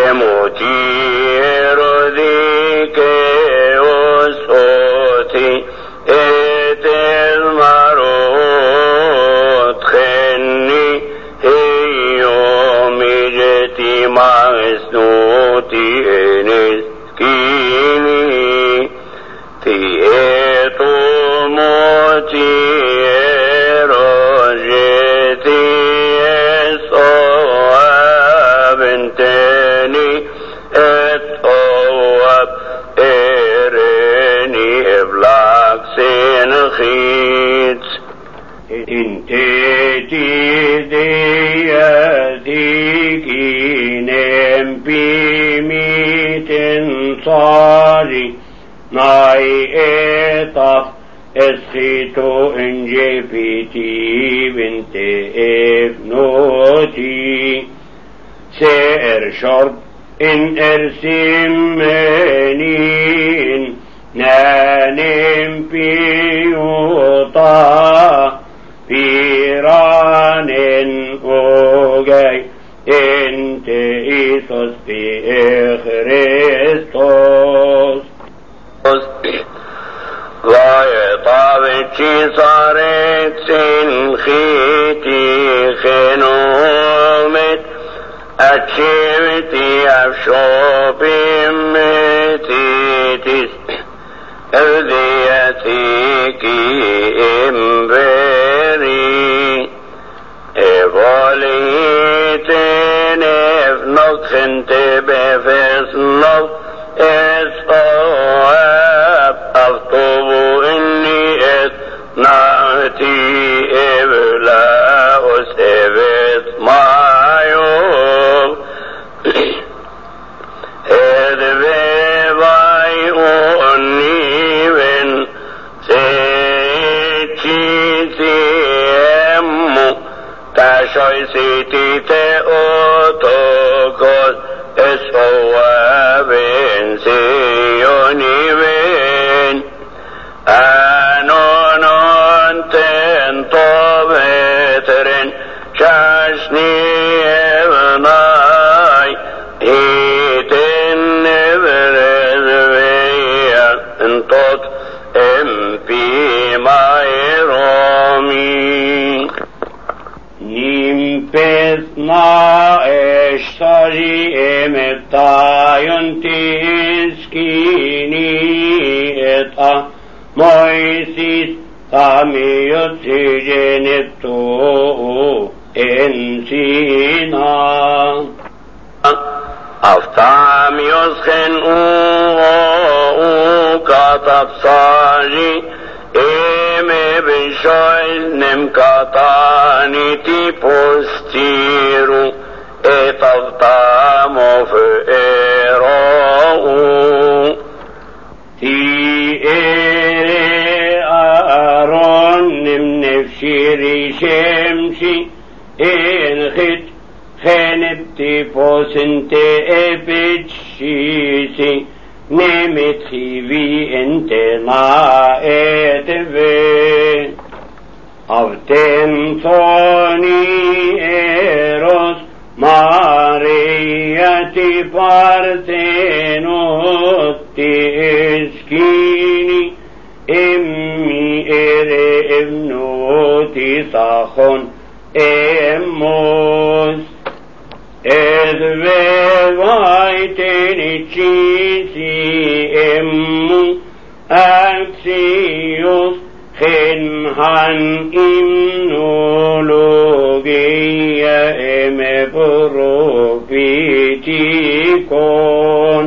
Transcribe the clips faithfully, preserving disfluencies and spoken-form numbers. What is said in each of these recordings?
emotiro di che osoti et el marot khenni heyo mijeti maesnuti enes kini ti eto moti erojeti eso aventeni et oab ereni evlaxen chitz inteti diadikinem pimiten sari nai etaf esito injepiti vinte evnoti ser shorb in ersimenin nanim piyuta piranin ogay ente isos pi Christos vayetavici saret sin chiti chenomet activity of shopping metitis erdiatiki imberi evoliten evnokhente befesnov esoab avtovu inni et nati evlaos evet mayo edvevai univen secitiemu tashoisitite otokos esoaven sioniven anonon tento veteren chashni evnai iten neverezveya entot empi maeromi nimpes na eshtari emetayontiskini eta moisis tamiyotigenetu ensina Aftamios gen u katapsari eme bishoil nem katani ti postiru et avtamov erou ti ere aron nem nefshiri shemshi en chit Genepti posente epicisi nemit chivi ente na etve avtentoni eros Mariati partenotti eskini emmi ere evnoti sachon emos edvevaitenicisi emmu axios genhan imnologia eme propitikon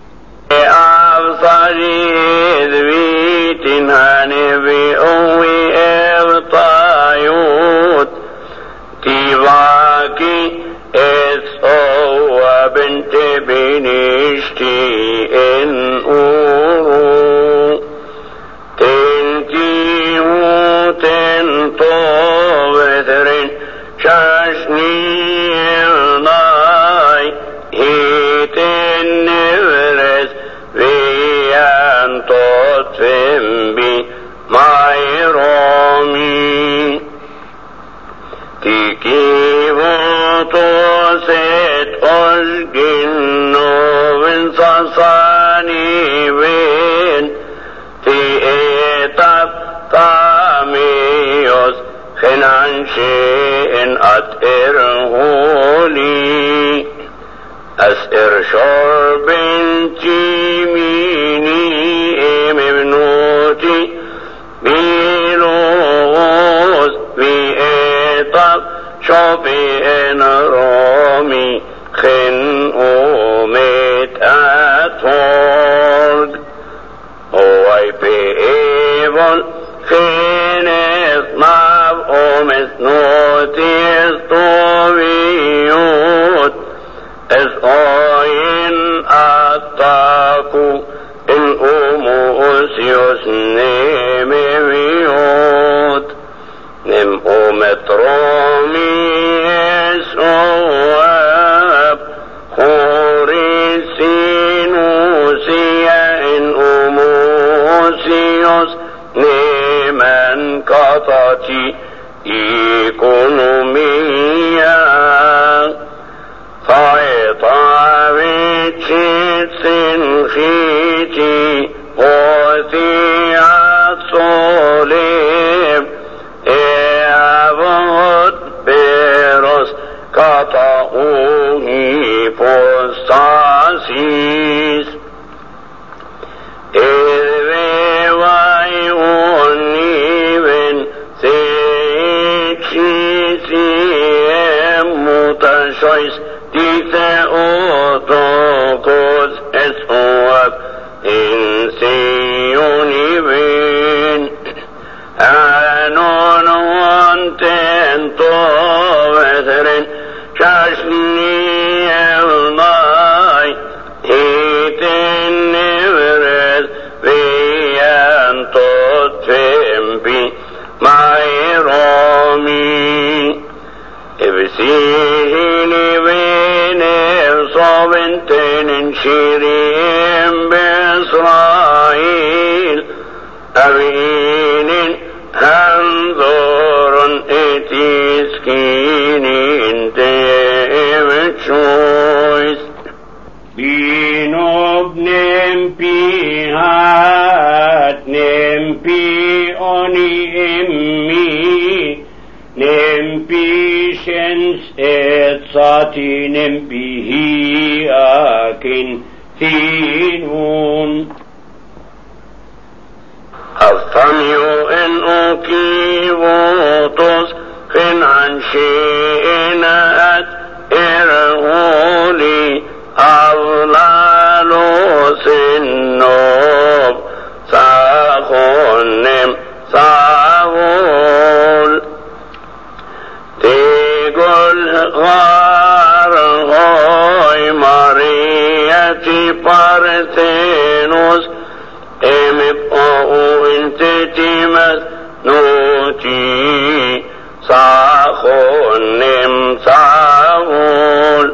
avsarid vitin hanevi ovi evtayut tivaki bente binishti en uru tenti uten tovetren shashni elnai hiten nevres viantot vembi mairomi tiki votos et osgin sasani win ti etap tamios khinan she'en at erholi as ershor binti mini emibnuti bilos vi etap shobi en romi khin umet atord oai pe evol khineth mav omet notis toviyot es oin ataku in umusios nemeviyot nem omet romi es oab khorisinusia in umusios neman katati ekonomia Faetavitsin khiti Othiat solim Eavot beros Katauhi postasis Ervevai univen Seichisi mutashois Dite otokos es oab in siunivin anon wanten tovetherin shashni elnai hiten nevres viantot tempi mairomi evsihini صابنتين شيرين بإسرائيل أبين هنظر اتسكين ديفيد شويس بينو بنمبي هات نمبي أوني إمي نمبي شنس اتساتي نمبي هياكن ثينون الثميو إن أكيبوتوس خن عن شيئنات إرهولي أظلالوس النوب ساخنم ساغول تيقول غار غاي ماريتي بارثينوس امبقو انت تيمس نوتي ساخنم ساغول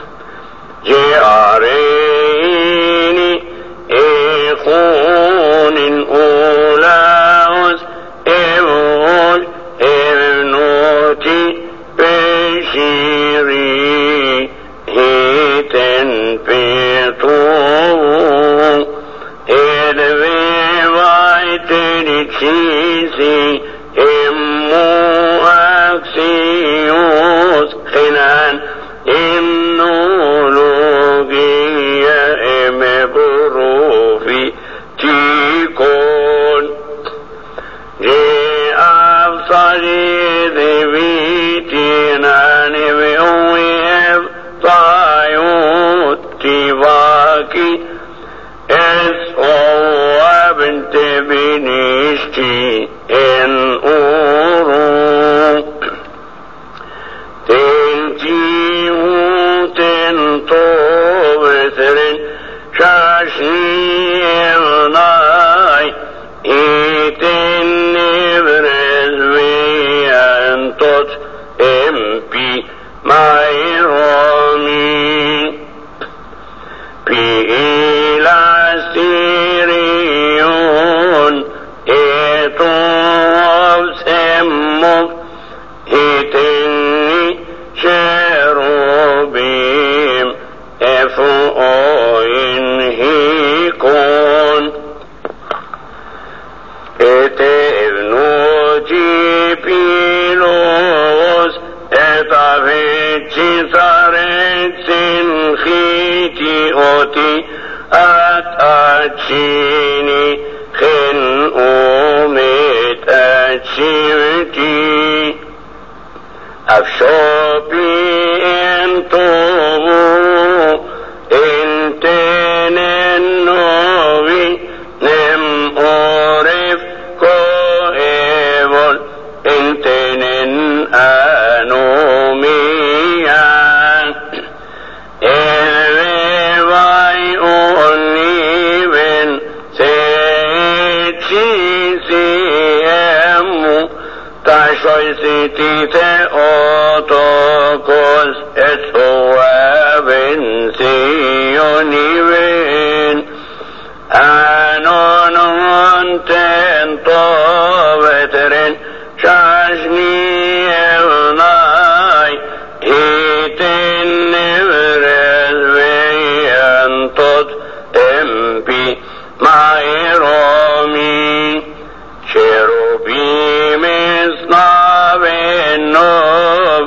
جاريني اخون اولاوس امول امنوتي بشيري هيتن بيطوم ادوي وايتن تشيسي امو اكسيوس خنان امنولوجيا امبروفي تيكون جي افصالي ذبيتنا نبيويب طايوت تيواكي اس او بنت بنشتي ان اورو تنتيو تنتو بثرن شاشي الناي ايتن نبرز ويانتوت امبي مايرومي بإلاستيريون إتوب سموك هتني شروبيم أفؤين أتشيني خن أومت أتشيمتي أفشوبي انتوبو انتن النوبي نم أورف كوئبول انتن أنوميان إذباي أولي بن سيتشي سيامو تاشوي سيتي تأوتوكوس اتوابن سيوني بن أنون هنتن طوبترن شاشني الناي هيتن نبرز بيانتوت امبي مايرومي شروبي مصناب النوب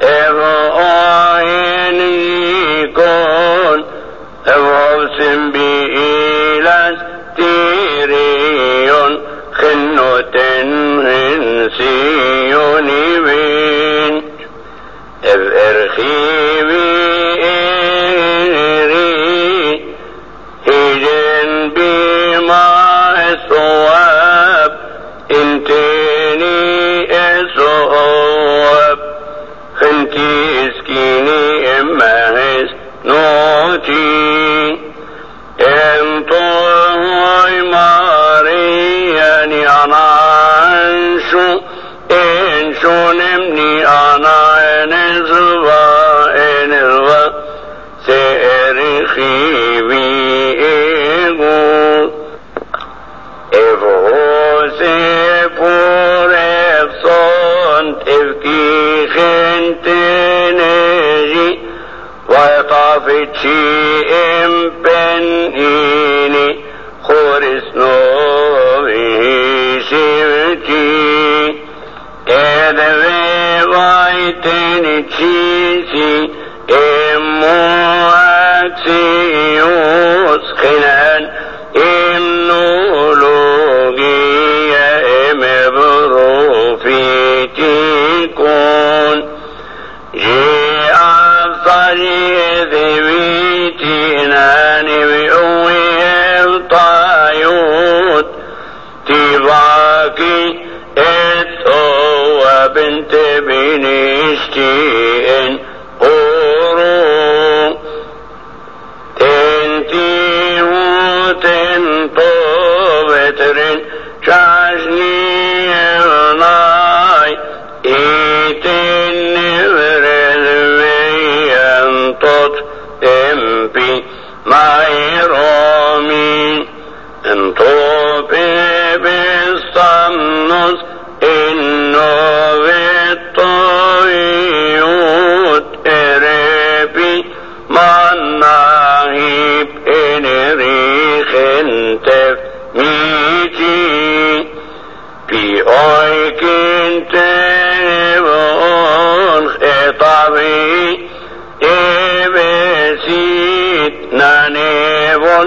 افعين يكون افعوسم بإيلاس تيريون خنوتن هنسيوني بين افرخيبي إيري هجن بما الصواب انتني الصواب خنتي اسكيني امهس نوتي انطوي مارياني انا انشو انشو نمني انا انزبا انزبا سيرخي بي ايقول افغوسي فور افصون تفكي خنتنجي ويطافتشي امبنيني خورس نوبه شبتي اذبي وايتني تشيسي امو اكسيوس خنان امنولوجيا امبروفيتي كون جي افضلي ذبيتي ناني بأوي الطايوت تباكي اتوى بنت بنشتين أورو تنتي وتنطو بترين شاشني الناي ايتن نبرز بيانتوت امبي مايرومي انتو بيبستانوس انو بيطويوت اربي مناهيب انريخ انتف ميتي في اويك انتبون خطابي ابسيت نانيبون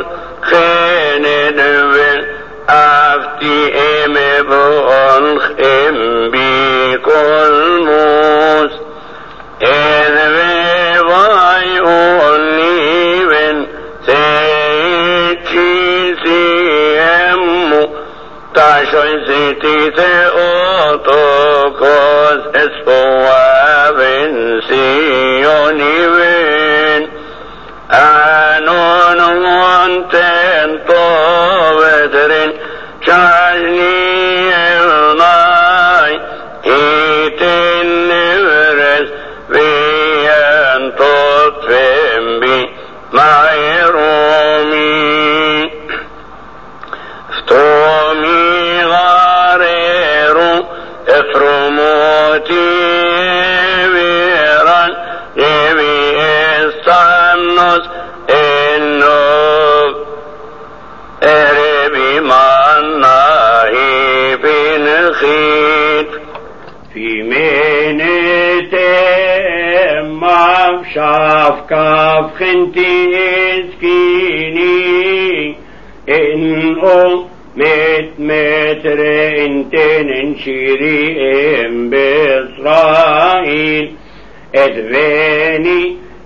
خندبل افتي امبون خمبي كل موس اذبي باي اولي بن سيتشي سيامو تاشوي سيتي تأوتوكوس اسفوابن سيوني بن أنون وانتن طوبترين شاشني الناي ايتن نبرز بيانتوت فمبي مايرومي فتومي غاريرو افرموتي بيران جبي استانوس انو اربي ماناهي بنخيت في منتم مفشاف كاف خنتي اسكيني o met metre intenen shiriim b'Israel et veni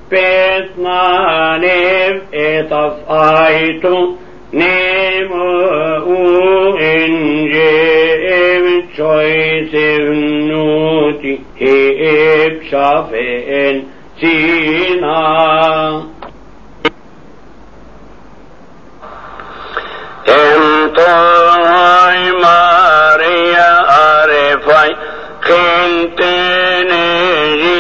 petnanev et afaitu nemo u injev choisev nuti heb shafen sina. Entoy Maria arefai kenteneji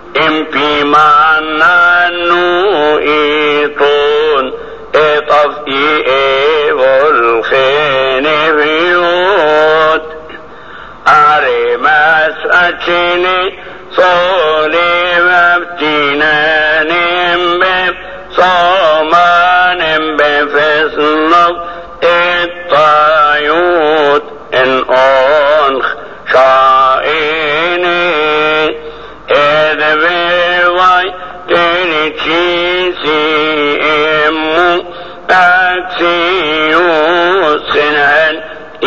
impimananu itun etaf ievol kheneviot aremas achini solim abtinanim bef somanim befesnok الطيوت إن أنخ شائني إذ بواي تنشيسي إمو أكسيوس خنان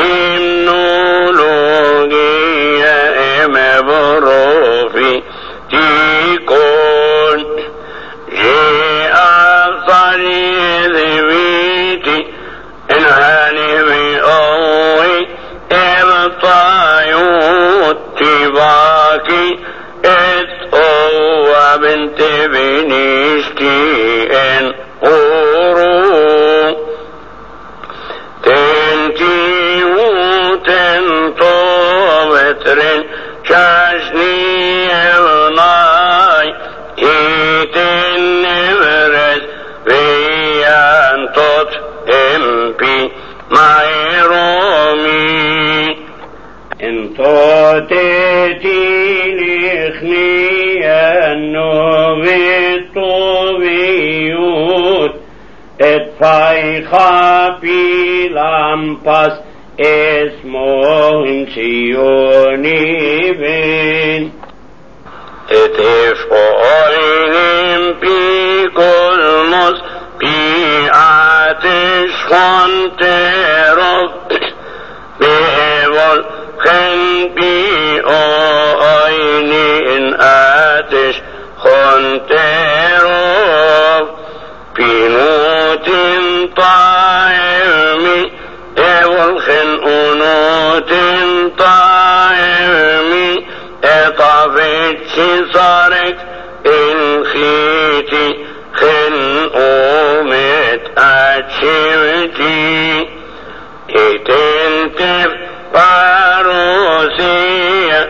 إمنولوجيا إمبروفي تيكون جي أصري ذويتي إن هاني أوي إبطايوت تباكي إت أوى بنت بنشتي إن أورو تنتي وتنطو بترن شاشني ابناي إيتن نبرز بيان توت امبي مايرومي انتو تتينيخني النوبتو بيوت اتفاي خابي لامباس اسمو سيوني بين اتفاينم بكل مصر بيعاتش خانترب بيول خن بي اويني ان اتش خانترب بنوت طائمي بيول خن انوت طائمي اطافتش صارك ان خيتي خن أومت أتشمتي إتنتف باروسية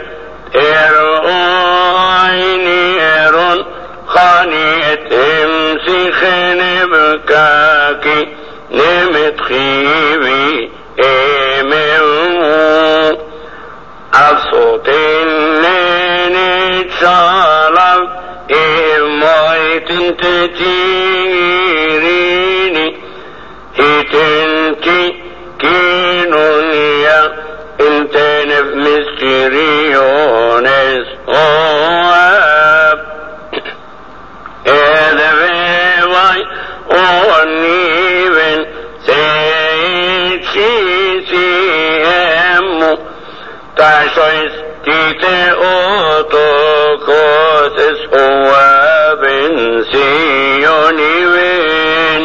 إرؤينيرون خانيت امسي خنبكاكي نمت خيبي إممو أفصوتين ليني تشالف إمايت تتيريني إتنتي كينونيا انتنف مستريونس أواب إذا بيواي أونيبن سيتشي سيامو تاشويس تيتي أوتوكوسس أواب سيوني وين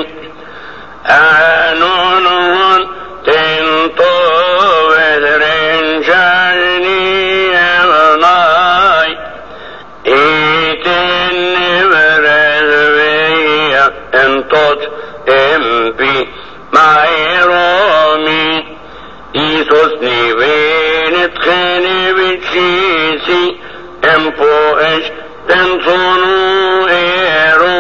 أنونون تنطو بدرين شارني أغناي إيتن برزبية انطوت امبي مايرومي إيسوسني بين تخيني بتشيسي امبوش تنصنو إيرو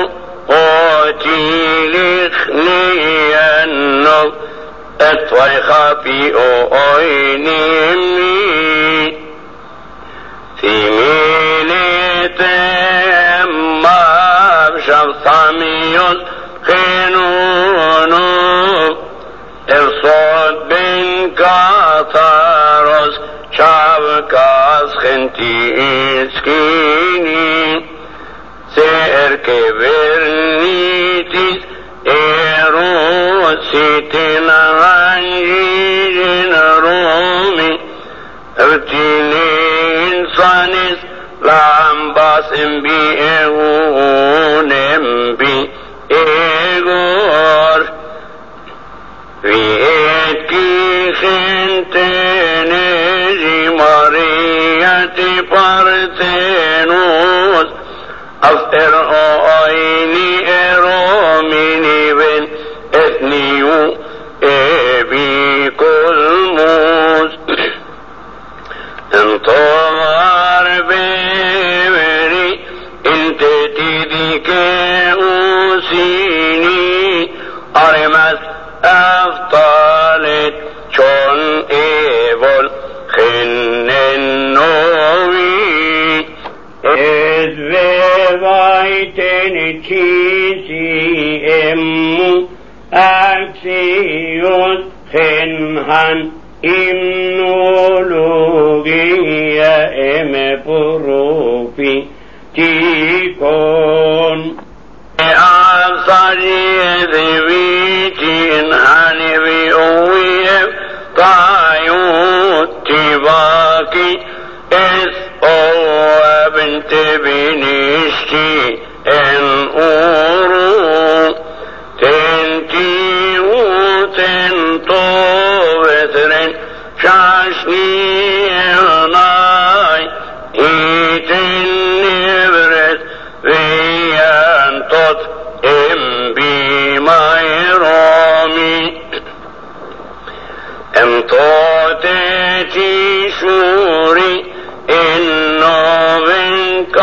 أوتيليخني النو أتوي خافي أوينيمي ثميلتهم ما بشفصاميوس خنونو الصوت بن كاثاروس شابكاس خنتي اسكيني سير كبرنيتيس ايروس ستنا عنجينا رومي ارتينين صانس لام باسم بي اغونم بي اغور ويتكي خنتنجي مريتي بارتنوس أفر أعيني إروميني بن إثنيو إبي كل موس انتظر بيوري انت تديك أوسيني أرمس أفضلت شون إيبول خنن نوي إذ بيتن تشيسي إمو أكسيون خنهن إمنولوجيا إم بروفي تيكون أصلي ذبيتين هنبي أويب طايوت تباكي إس أو بنت بنشتي إن أورو تنتي وتنتو بثرين شاشني ناي إيتن نبرت ويان توت إم بي مايرومي إم توتي شوري إنو بن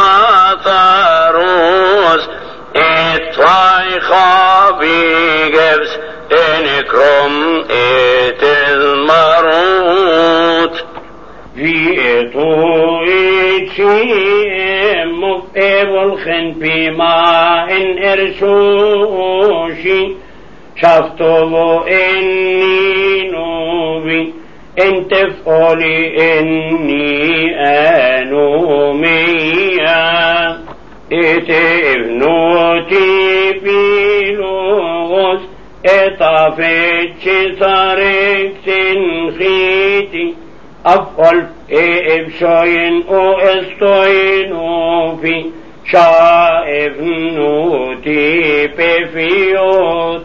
كاثاروس إتواي خابي جبس إنكرم إت المروت في إتو إتشي مفتبل خن بما إن إرشوشي شفتو إني نوبي إن تفعلي إني أنوميا إتبنوتي بلوغس إطافتش صارك سنخيتي أفعل إبشاين أو إستوين في شائف نوتي بفيوت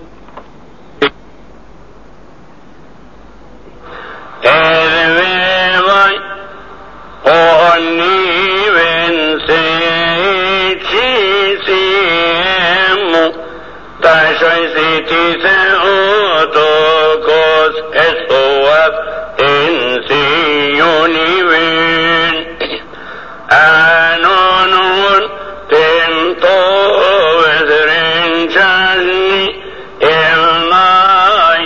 Ervevay oni vencetisiemu taşoy sitise otokos estoaf ensiyoni ven anonun tento vezrenchani elnay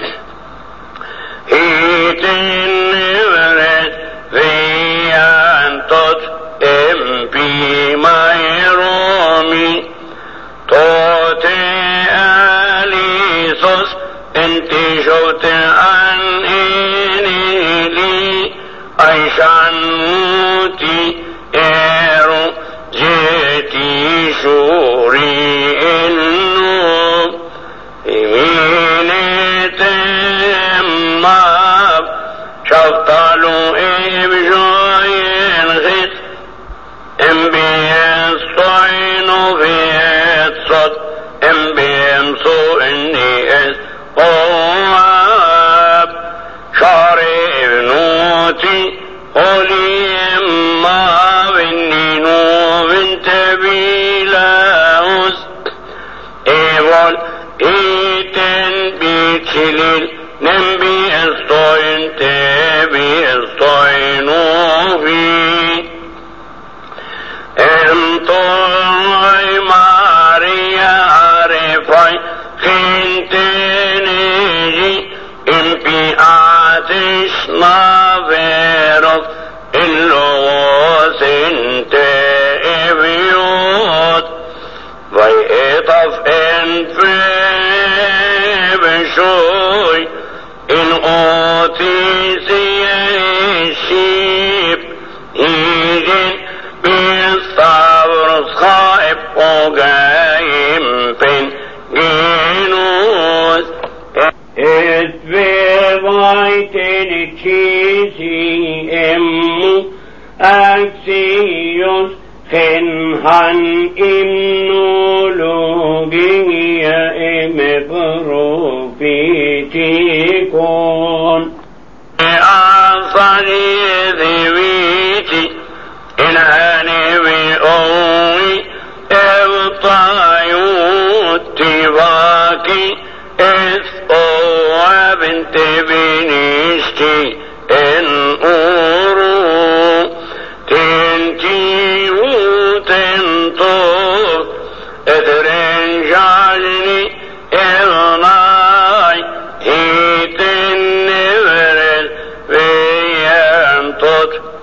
Aishanuti eru jeti shuri innu iminetem mab shaftalu ibjoyen ghit embien soinu vetsot embien so inni es oab shari ibnuti Olim ma venninu vintebilaus Evol iten biçilir nembi estoin tebi estoin uvi Entoy Maria arefay Kintenegi impi ateş naverof Illogos inte eviot Vai etaf en febeshoy In otis yesh بروفيتيكون أصلي ذويتي إلهاني بأوي إبطايوتي باكي إذ أوى بنت بنيشتي إن أورو تنتي وتنطور إذرين جالني إغناي هيتن نبرل بيان توت